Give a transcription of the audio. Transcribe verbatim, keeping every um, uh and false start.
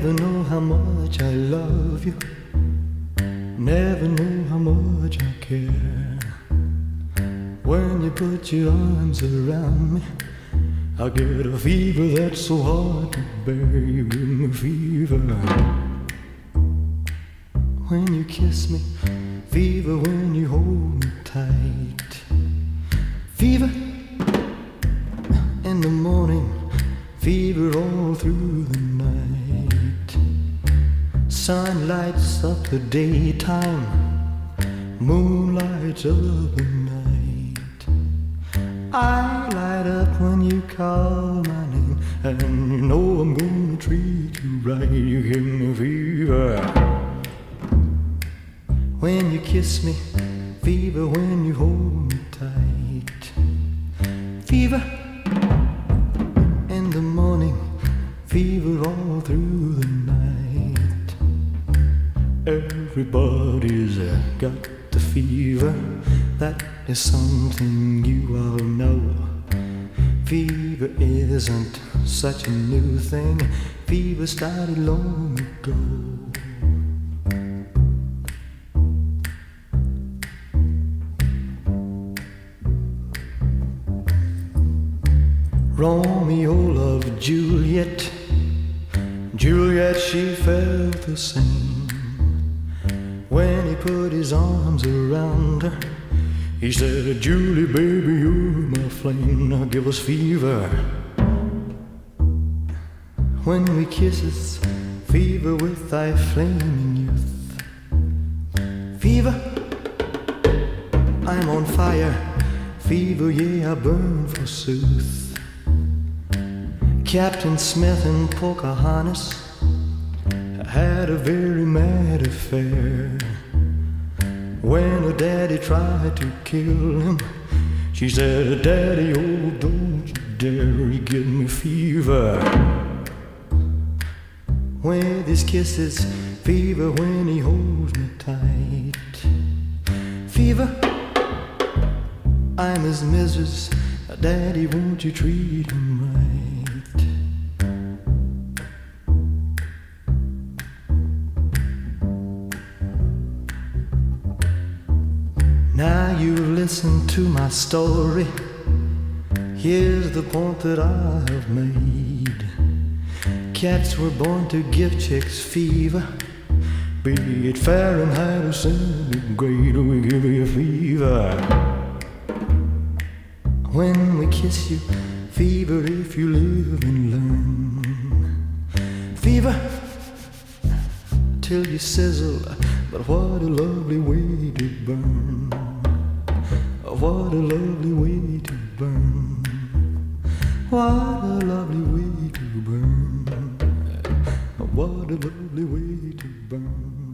Never know how much I love you, never know how much I care. When you put your arms around me, I get a fever that's so hard to bear. You give me fever when you kiss me, fever when you hold me tight, fever in the morning, fever all through the night. Sun lights up the daytime, moon lights up the night. I light up when you call my name, and you know I'm gonna treat you right. You give me fever when you kiss me, fever when you hold me tight, fever in the morning, fever all through the night. Everybody's got the fever, that is something you all know. Fever isn't such a new thing, fever started long ago. Romeo loved Juliet, Juliet she felt the same. When he put his arms around her, he said, Julie, baby, you're my flame, now give us fever. When we kisses, fever with thy flaming youth. Fever, I'm on fire, fever, yeah, I burn forsooth. Captain Smith and Pocahontas had a very mad affair. When her daddy tried to kill him, she said, Daddy, oh, don't you dare, he give me fever. With his kisses, fever when he holds me tight. Fever, I'm his missus, Daddy, won't you treat him right? Now you've listened to my story, here's the point that I have made. Cats were born to give chicks fever, be it Fahrenheit or centigrade, we give you a fever. When we kiss you, fever if you live and learn. Fever till you sizzle, but what a lovely way to burn. What a lovely way to burn. What a lovely way to burn. What a lovely way to burn.